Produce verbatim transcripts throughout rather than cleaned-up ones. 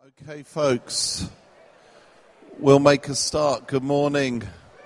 Okay, folks, we'll make a start. Good morning.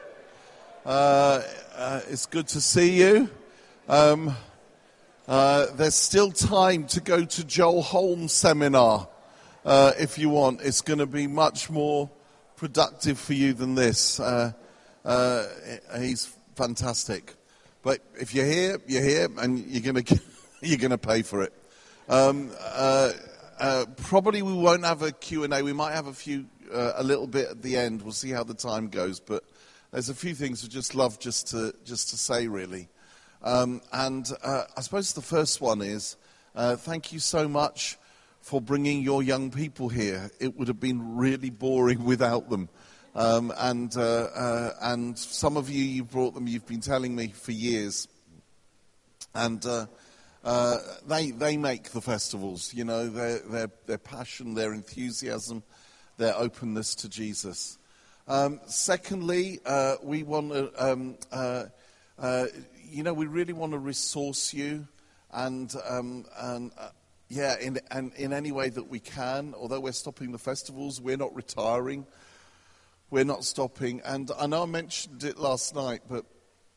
Uh, uh, it's good to see you. Um, uh, there's still time to go to Joel Holmes' seminar uh, if you want. It's going to be much more productive for you than this. Uh, uh, he's fantastic. But if you're here, you're here, and you're going to you're going to pay for it. Um, uh, Uh, probably we won't have a Q and A. We might have a few, uh, a little bit at the end. We'll see how the time goes. But there's a few things I just love just to just to say, really. Um, and uh, I suppose the first one is uh, thank you so much for bringing your young people here. It would have been really boring without them. Um, and uh, uh, and some of you, you brought them. You've been telling me for years. And uh, Uh, they they make the festivals, you know, their their their passion, their enthusiasm, their openness to Jesus. Um, secondly, uh, we want to, um, uh, uh, you know, we really want to resource you, and um, and uh, yeah, in and in any way that we can. Although we're stopping the festivals, we're not retiring, we're not stopping. And I know I mentioned it last night, but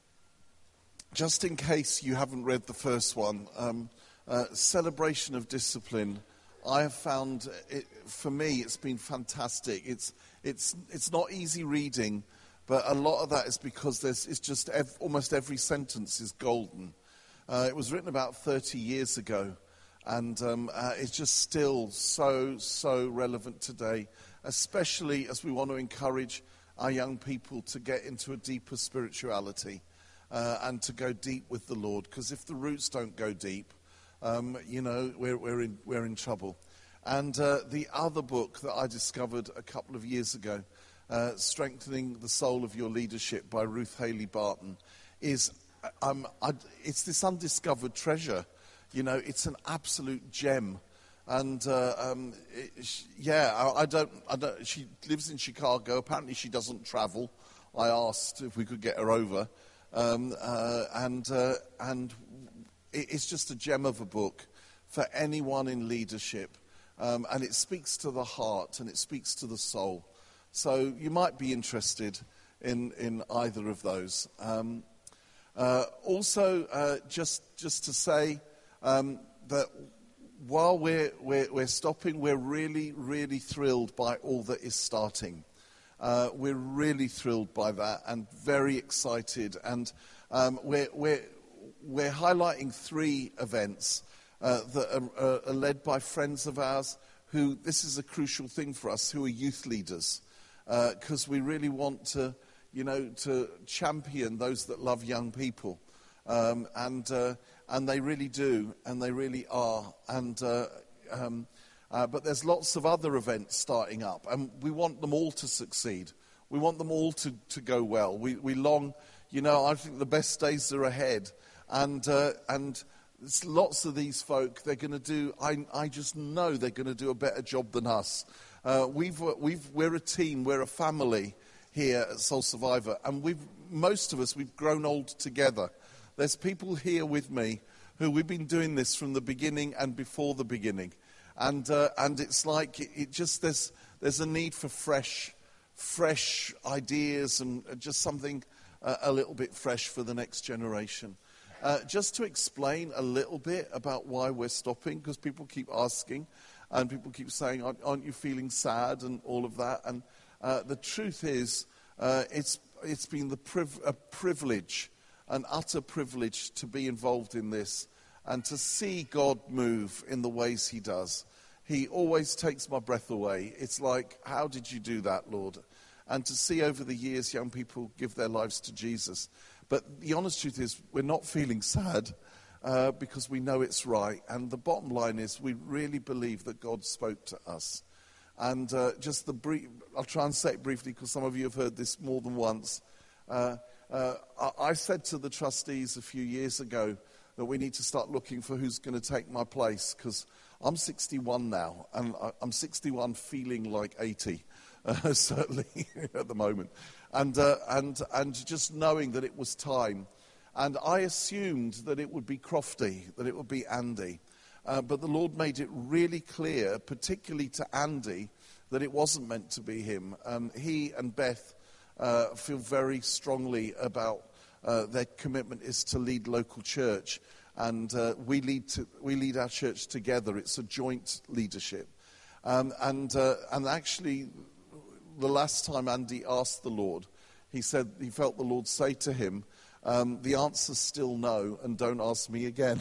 just in case you haven't read the first one, um, uh, Celebration of Discipline, I have found, it, for me, it's been fantastic. It's it's it's not easy reading, but a lot of that is because there's it's just ev- almost every sentence is golden. Uh, it was written about thirty years ago, and um, uh, it's just still so, so relevant today, especially as we want to encourage our young people to get into a deeper spirituality. Uh, and to go deep with the Lord, because if the roots don't go deep, um, you know, we're we're in we're in trouble. And uh, the other book that I discovered a couple of years ago, uh, "Strengthening the Soul of Your Leadership" by Ruth Haley Barton, is um, I, it's this undiscovered treasure. You know, it's an absolute gem. And uh, um, it, she, yeah, I, I don't I don't. She lives in Chicago. Apparently, she doesn't travel. I asked if we could get her over. Um, uh, and uh, and it's just a gem of a book for anyone in leadership, um, and it speaks to the heart and it speaks to the soul. So you might be interested in in either of those. Um, uh, also, uh, just just to say um, that while we're, we're we're stopping, we're really really thrilled by all that is starting. Uh, we're really thrilled by that and very excited. And um, we're, we're, we're highlighting three events uh, that are, uh, are led by friends of ours who, this is a crucial thing for us, who are youth leaders. Because uh, we really want to, you know, to champion those that love young people. Um, and, uh, and they really do, and they really are. And uh, um Uh, but there's lots of other events starting up, and we want them all to succeed. We want them all to, to go well. We, we long, you know, I think the best days are ahead. And uh, and there's lots of these folk, they're going to do, I, I just know they're going to do a better job than us. Uh, we've, we've, we're a team, we're a family here at Soul Survivor, and we've, most of us, we've grown old together. There's people here with me who we've been doing this from the beginning and before the beginning. And uh, and it's like it, it just there's there's a need for fresh, fresh ideas and just something uh, a little bit fresh for the next generation. Uh, just to explain a little bit about why we're stopping, because people keep asking, and people keep saying, "Aren't, aren't you feeling sad?" and all of that. And uh, the truth is, uh, it's it's been the priv- a privilege, an utter privilege, to be involved in this. And to see God move in the ways he does. He always takes my breath away. It's like, how did you do that, Lord? And to see over the years young people give their lives to Jesus. But the honest truth is, we're not feeling sad uh, because we know it's right. And the bottom line is, we really believe that God spoke to us. And uh, just the brief, I'll try and say it briefly because some of you have heard this more than once. Uh, uh, I, I said to the trustees a few years ago, that we need to start looking for who's going to take my place, because I'm sixty-one now, and I'm sixty-one feeling like eighty, uh, certainly at the moment, and uh, and and just knowing that it was time, and I assumed that it would be Crofty, that it would be Andy, Uh, but the Lord made it really clear, particularly to Andy, that it wasn't meant to be him. Um, he and Beth uh, feel very strongly about uh, their commitment is to lead local church. And uh, we lead to, we lead our church together. It's a joint leadership. Um, and uh, and actually, the last time Andy asked the Lord, he said he felt the Lord say to him, um, the answer's still no, and don't ask me again.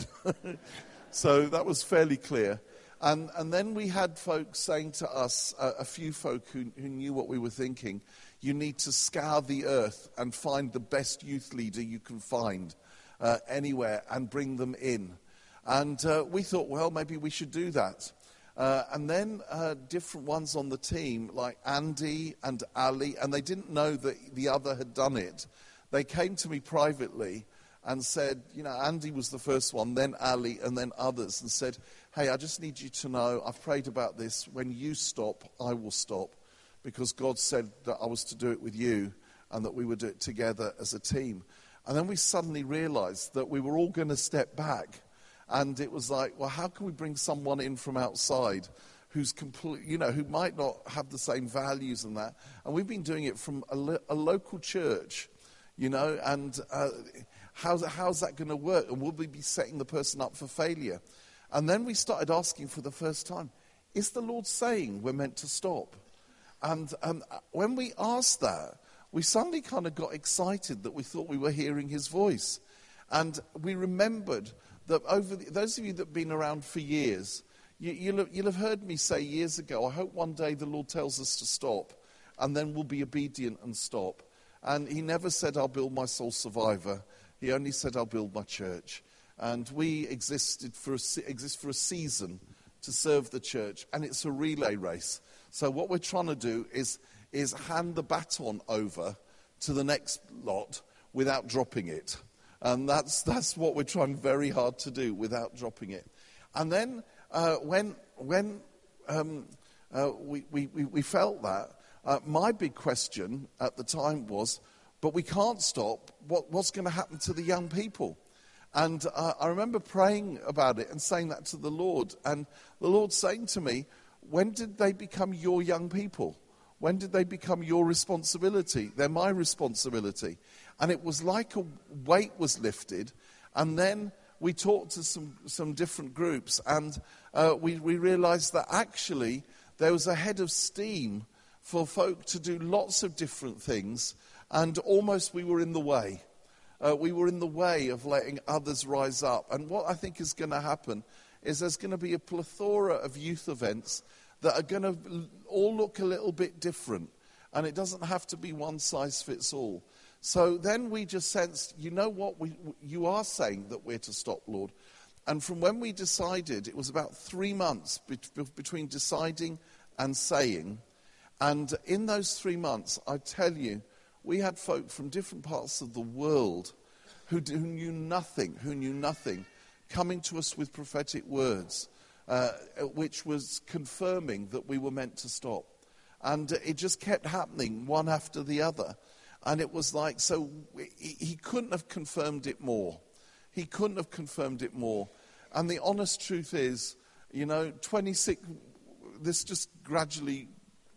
So that was fairly clear. And and then we had folks saying to us, uh, a few folk who, who knew what we were thinking, you need to scour the earth and find the best youth leader you can find uh, anywhere and bring them in. And uh, we thought, well, maybe we should do that. Uh, and then uh, different ones on the team, like Andy and Ali, and they didn't know that the other had done it. They came to me privately and said, you know, Andy was the first one, then Ali, and then others, and said, hey, I just need you to know, I've prayed about this. When you stop, I will stop, because God said that I was to do it with you and that we would do it together as a team. And then we suddenly realized that we were all going to step back. And it was like, well, how can we bring someone in from outside who's complete, you know, who might not have the same values and that? And we've been doing it from a, lo- a local church, you know, and uh, how's, how's that going to work? And will we be setting the person up for failure? And then we started asking for the first time, is the Lord saying we're meant to stop? And um, when we asked that, we suddenly kind of got excited that we thought we were hearing his voice. And we remembered that over the, those of you that have been around for years, you, you'll, have, you'll have heard me say years ago, I hope one day the Lord tells us to stop, and then we'll be obedient and stop. And he never said, I'll build my sole survivor. He only said, I'll build my church. And we existed for a, exist for a season to serve the church, and it's a relay race. So what we're trying to do is, is hand the baton over to the next lot without dropping it. And that's that's what we're trying very hard to do without dropping it. And then uh, when when um, uh, we, we, we felt that, uh, my big question at the time was, but we can't stop. What, what's going to happen to the young people? And uh, I remember praying about it and saying that to the Lord. And the Lord saying to me, when did they become your young people? When did they become your responsibility? They're my responsibility. And it was like a weight was lifted. And then we talked to some, some different groups. And uh, we, we realized that actually there was a head of steam for folk to do lots of different things. And almost we were in the way. Uh, we were in the way of letting others rise up. And what I think is going to happen is there's going to be a plethora of youth events that are going to all look a little bit different. And it doesn't have to be one size fits all. So then we just sensed, you know what, we, you are saying that we're to stop, Lord. And from when we decided, it was about three months be- between deciding and saying. And in those three months, I tell you, we had folk from different parts of the world who, who knew nothing, who knew nothing, coming to us with prophetic words, uh, which was confirming that we were meant to stop. And it just kept happening, one after the other. And it was like, so he couldn't have confirmed it more. He couldn't have confirmed it more. And the honest truth is, you know, twenty-six, this just gradually,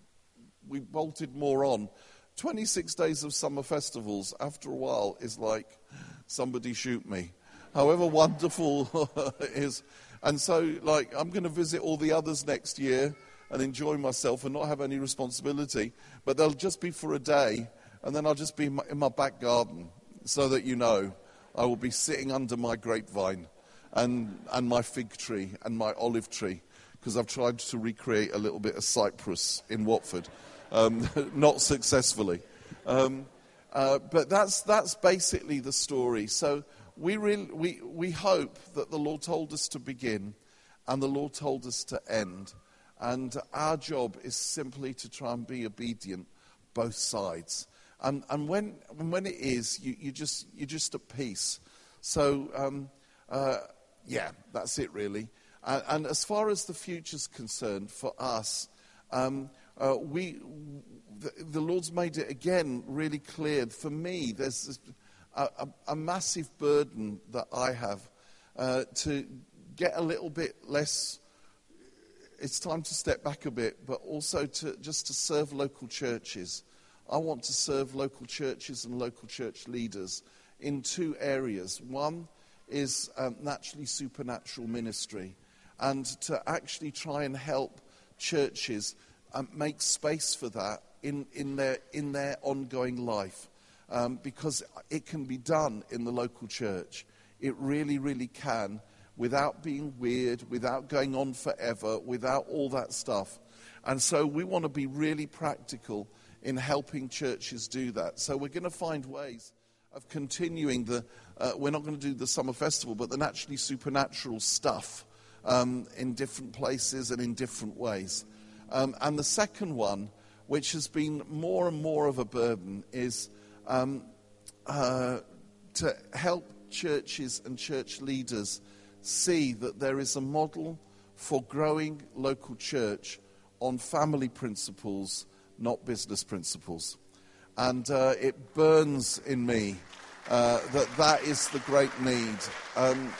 we bolted more on. twenty-six days of summer festivals, after a while, is like, somebody shoot me. However wonderful it is. And so, like, I'm going to visit all the others next year and enjoy myself and not have any responsibility. But they'll just be for a day. And then I'll just be in my, in my back garden, so that you know I will be sitting under my grapevine and, and my fig tree and my olive tree, because I've tried to recreate a little bit of Cyprus in Watford, um, not successfully. Um, uh, but that's that's basically the story. So we, really, we, we hope that the Lord told us to begin and the Lord told us to end. And our job is simply to try and be obedient both sides. And, and when when it is, you, you just you're just at peace. So um, uh, yeah, that's it really. And, and as far as the future's concerned for us, um, uh, we the, the Lord's made it again really clear. For me, there's this, a, a, a massive burden that I have uh, to get a little bit less, it's time to step back a bit, but also to just to serve local churches. I want to serve local churches and local church leaders in two areas. One is um, naturally supernatural ministry, and to actually try and help churches um, make space for that in, in their in their ongoing life, um, because it can be done in the local church. It really, really can, without being weird, without going on forever, without all that stuff. And so we want to be really practical in helping churches do that. So we're going to find ways of continuing the, uh, we're not going to do the summer festival, but the naturally supernatural stuff um, in different places and in different ways. Um, and the second one, which has been more and more of a burden, is um, uh, to help churches and church leaders see that there is a model for growing local church on family principles, not business principles. And uh, it burns in me uh, that that is the great need. Um,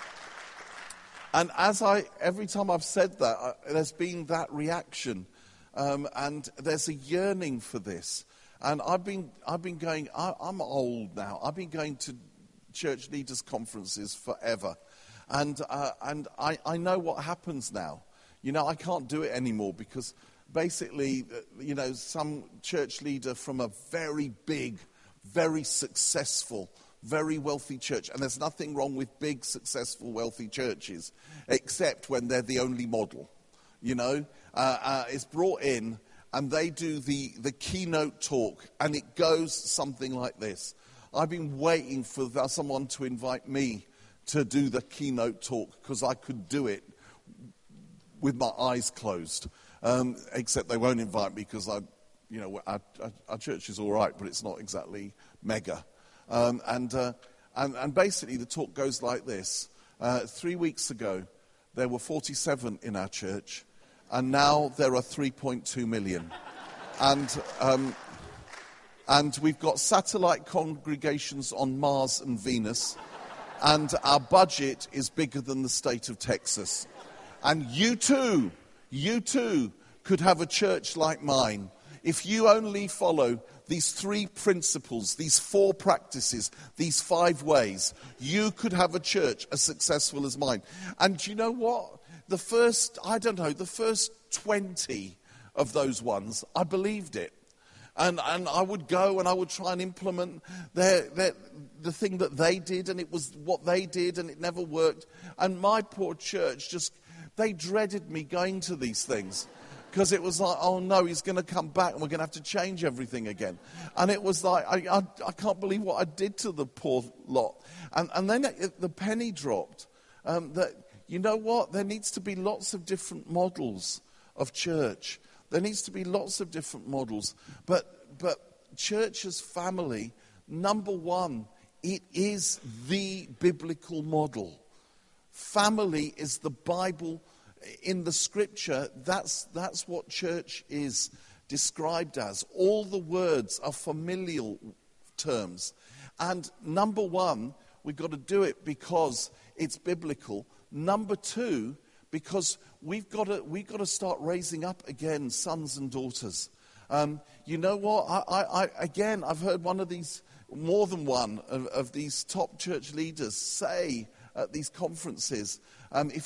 and as I, every time I've said that, uh, there's been that reaction, um, and there's a yearning for this. And I've been, I've been going. I, I'm old now. I've been going to church leaders' conferences forever, and uh, and I, I know what happens now. You know, I can't do it anymore because basically, you know, some church leader from a very big, very successful, very wealthy church, and there's nothing wrong with big, successful, wealthy churches, except when they're the only model, you know, uh, uh, is brought in and they do the, the keynote talk, and it goes something like this. I've been waiting for someone to invite me to do the keynote talk because I could do it with my eyes closed. Um, except they won't invite me because I, you know, our, our, our church is all right, but it's not exactly mega. Um, and, uh, and and basically the talk goes like this: uh, three weeks ago, there were forty-seven in our church, and now there are three point two million. and um, and we've got satellite congregations on Mars and Venus, and our budget is bigger than the state of Texas. And you too. You too could have a church like mine if you only follow these three principles, these four practices, these five ways. You could have a church as successful as mine. And do you know what? The first, I don't know, the first twenty of those ones, I believed it. And and I would go and I would try and implement their, their, the thing that they did, and it was what they did, and it never worked. And my poor church just... They dreaded me going to these things because it was like, oh no, he's going to come back and we're going to have to change everything again. And it was like, I, I, I can't believe what I did to the poor lot. And, and then it, the penny dropped um, that, you know what, there needs to be lots of different models of church. There needs to be lots of different models. But, but church as family, number one, it is the biblical model. Family is the Bible in the scripture. That's, that's what church is described as. All the words are familial terms. And number one, we've got to do it because it's biblical. Number two, because we've got to, we've got to start raising up again sons and daughters. Um, you know what? I, I, I, again, I've heard one of these, more than one of, of these top church leaders say at these conferences, um, if